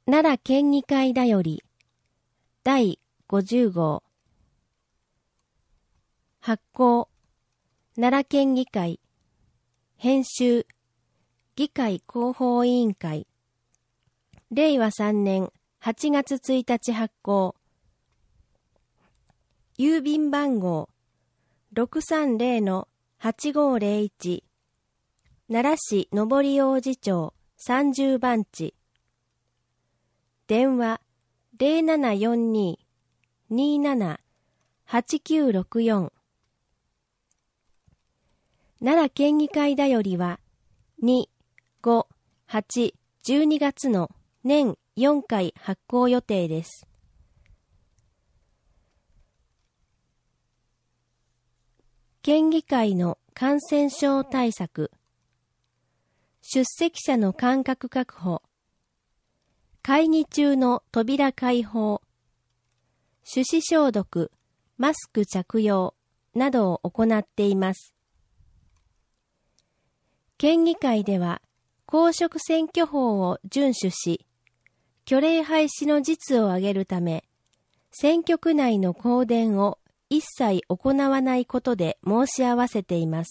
奈良県議会だより第50号発行奈良県議会編集議会広報委員会令和3年8月1日発行郵便番号 630-8501 奈良市上り王子町30番地電話 0742-27-8964 奈良県議会だよりは2、5、8、12月の年4回発行予定です。県議会の感染症対策、出席者の間隔確保、会議中の扉開放、手指消毒、マスク着用などを行っています。県議会では公職選挙法を遵守し、虚礼廃止の実を挙げるため、選挙区内の公電を一切行わないことで申し合わせています。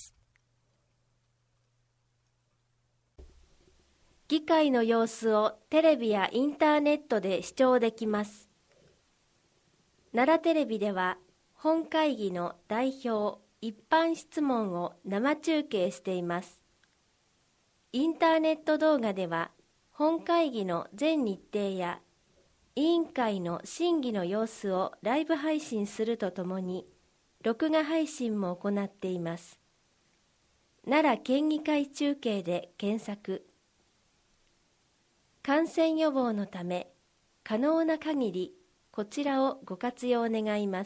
議会の様子をテレビやインターネットで視聴できます。奈良テレビでは本会議の代表一般質問を生中継しています。インターネット動画では本会議の全日程や委員会の審議の様子をライブ配信するとともに録画配信も行っています。奈良県議会中継で検索。感染予防のため可能な限りこちらをご活用願います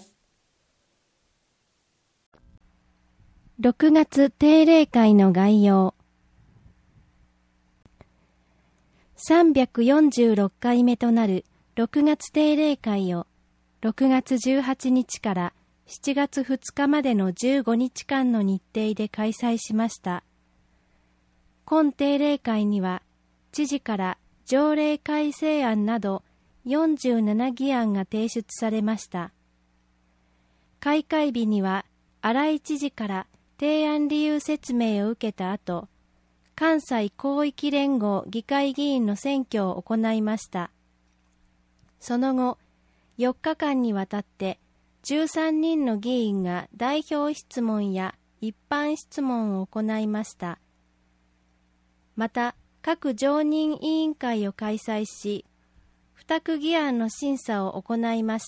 。6月定例会の概要。346回目となる6月定例会を6月18日から7月2日までの15日間の日程で開催しました。今定例会には知事から条例改正案など47議案が提出されました。開会日には荒井知事から提案理由説明を受けた後、関西広域連合議会議員の選挙を行いました。その後、4日間にわたって13人の議員が代表質問や一般質問を行いました。また、各常任委員会を開催し、付託議案の審査を行いました。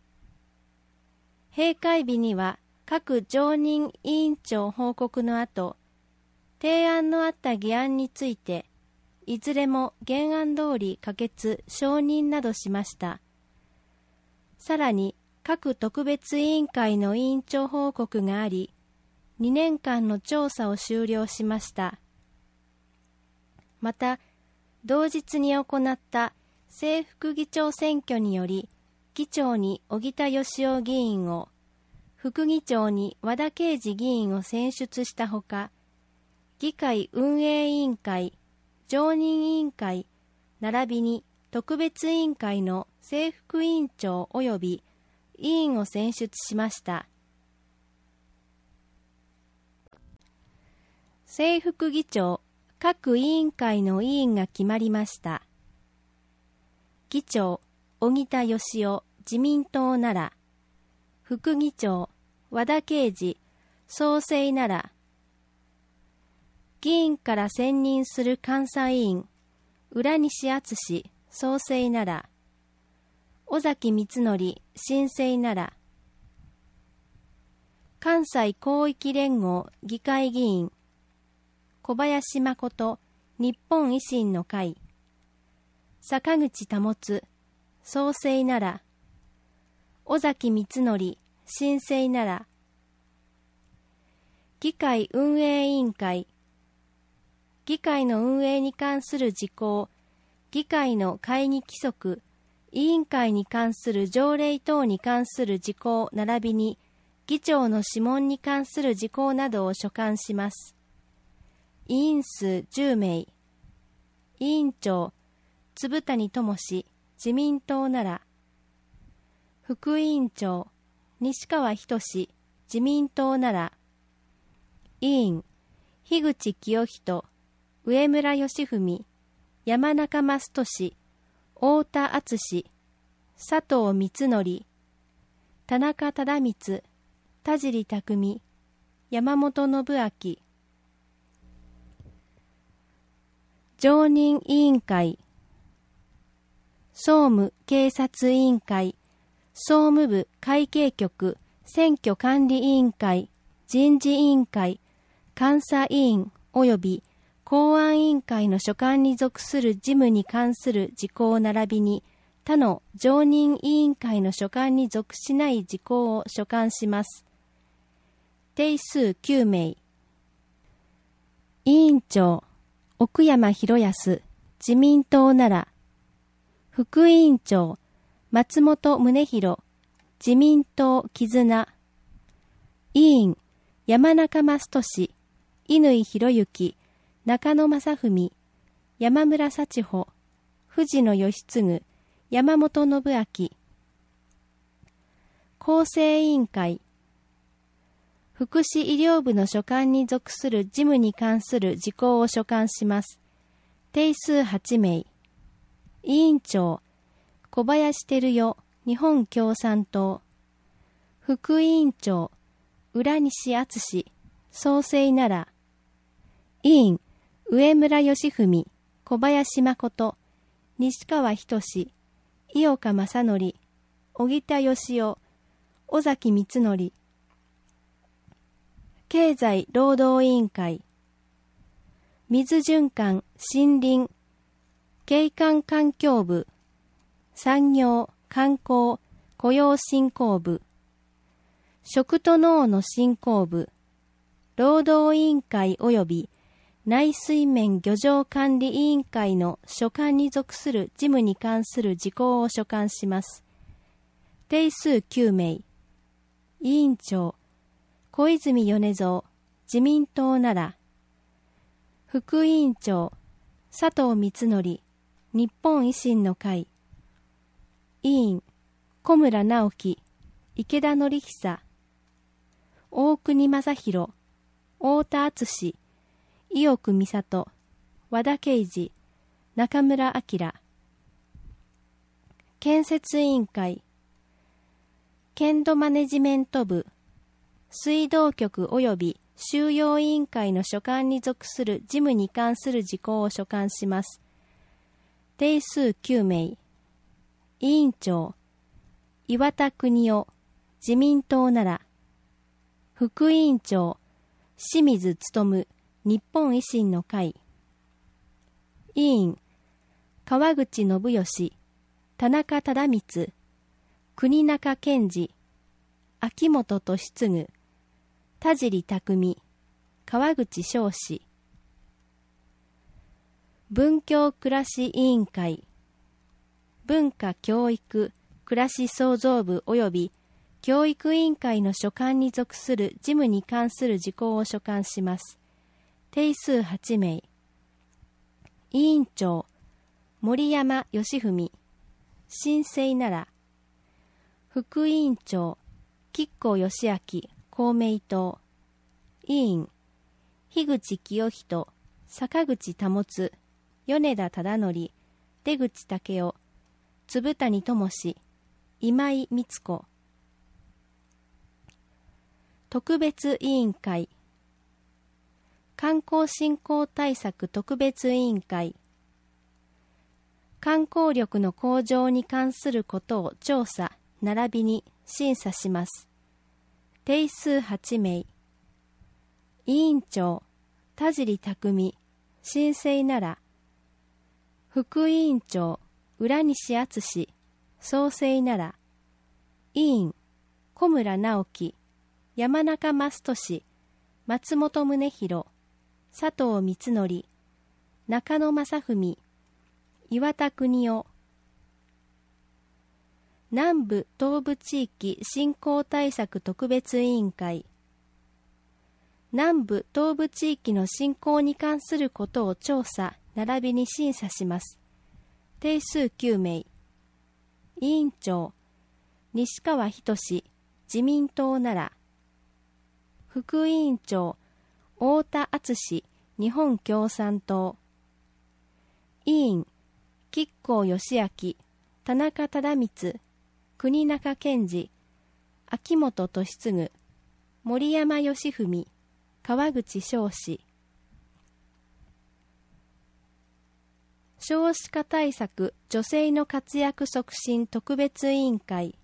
閉会日には各常任委員長報告の後、提案のあった議案について、いずれも原案通り可決・承認などしました。さらに、各特別委員会の委員長報告があり、2年間の調査を終了しました。また、同日に行った正副議長選挙により、議長に小木田義雄議員を、副議長に和田啓二議員を選出したほか、議会運営委員会、常任委員会、並びに特別委員会の正副委員長及び委員を選出しました。正副議長、各委員会の委員が決まりました。議長、小木田義雄、自民党奈良。副議長、和田啓二、創生奈良。議員から選任する監査委員、浦西敦、創生奈良。尾崎光則、新生奈良。関西広域連合議会議員、小林誠、日本維新の会。坂口保、創生奈良。尾崎光則、新生奈良。議会運営委員会。議会の運営に関する事項、議会の会議規則、委員会に関する条例等に関する事項並びに、議長の諮問に関する事項などを所管します。委員数10名。委員長、 粒谷智自民党奈良。副委員長、西川仁自民党奈良。委員、樋口清人、上村義文、山中益俊、太田敦、佐藤光則、田中忠光、田尻匠、山本信明。常任委員会、総務警察委員会、総務部会計局選挙管理委員会、人事委員会、監査委員及び公安委員会の所管に属する事務に関する事項並びに他の常任委員会の所管に属しない事項を所管します。定数9名。委員長、奥山博康、自民党奈良。副委員長、松本宗弘、自民党絆。委員、山中益俊、乾博之、中野正文、山村幸穂、藤野義次、山本信明。厚生委員会、福祉医療部の所管に属する事務に関する事項を所管します。定数8名。委員長、小林照代、日本共産党。副委員長、浦西敦、創生奈良。委員、上村義文、小林誠、西川仁、井岡正則、小木田義雄、尾崎光則。経済労働委員会、水循環森林景観環境部、産業観光雇用振興部、食と農の振興部、労働委員会及び内水面漁場管理委員会の所管に属する事務に関する事項を所管します。定数9名。委員長、小泉米蔵、自民党奈良。副委員長、佐藤光則、日本維新の会。委員、小村直樹、池田典久。大国正弘、太田敦、伊奥美里、和田啓二、中村明。建設委員会、県土マネジメント部、水道局及び収容委員会の所管に属する事務に関する事項を所管します。定数9名。委員長、岩田邦夫、自民党奈良。副委員長、清水勉、日本維新の会。委員、川口信義、田中忠光、国中健二、秋元利次、田尻匠、川口翔士。文教暮らし委員会、文化教育暮らし創造部及び教育委員会の所管に属する事務に関する事項を所管します。定数8名。委員長、森山義文、新生奈良。副委員長、吉光義明、公明党。委員、樋口清人、坂口保、米田忠則、出口武雄、粒谷智志、今井光子。特別委員会、観光振興対策特別委員会。観光力の向上に関することを調査並びに審査します。定数8名。委員長、田尻匠、新生奈良。副委員長、浦西敦、創生奈良。委員、小村直樹、山中益俊、松本宗弘、佐藤光則、中野正文、岩田邦夫。南部東部地域振興対策特別委員会。南部東部地域の振興に関することを調査並びに審査します。 定数9名。委員長、西川仁志、自民党奈良。副委員長、太田敦、日本共産党。委員、吉光義明、田中忠光、国中健治、秋元利次、森山義文、川口翔士。少子化対策女性の活躍促進特別委員会。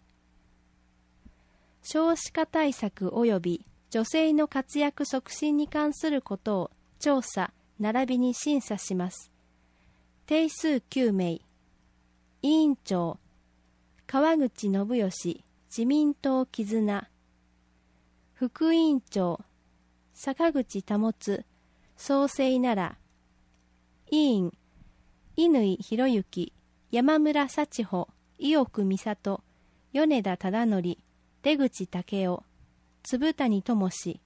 少子化対策及び女性の活躍促進に関することを調査並びに審査します。定数9名。委員長、川口信義、自民党絆。副委員長、坂口保、創生奈良。委員、乾博之、山村幸穂、伊奥美里、米田忠則、出口武雄、粒谷智史。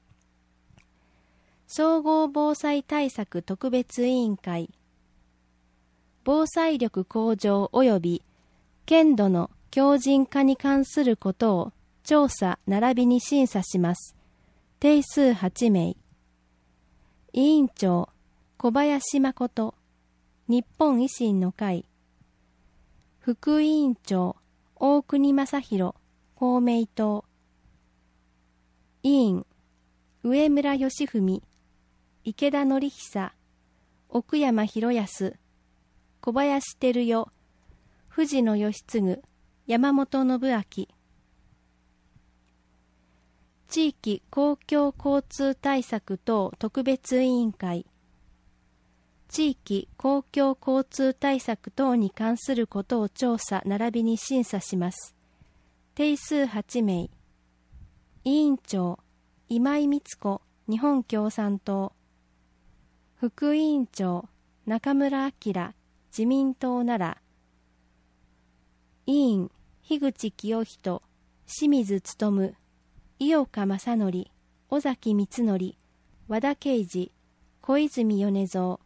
総合防災対策特別委員会。防災力向上及び県土の強靭化に関することを調査並びに審査します。定数8名。委員長、小林誠、日本維新の会。副委員長、大国正弘、公明党。委員、上村義文、池田典久、奥山博康、小林照代、藤野義次、山本信明。地域公共交通対策等特別委員会。地域公共交通対策等に関することを調査並びに審査します。定数8名。委員長、今井光子、日本共産党。副委員長、中村晃、自民党奈良。委員、樋口清人、清水勉、井岡正則、尾崎光則、和田啓二、小泉米蔵、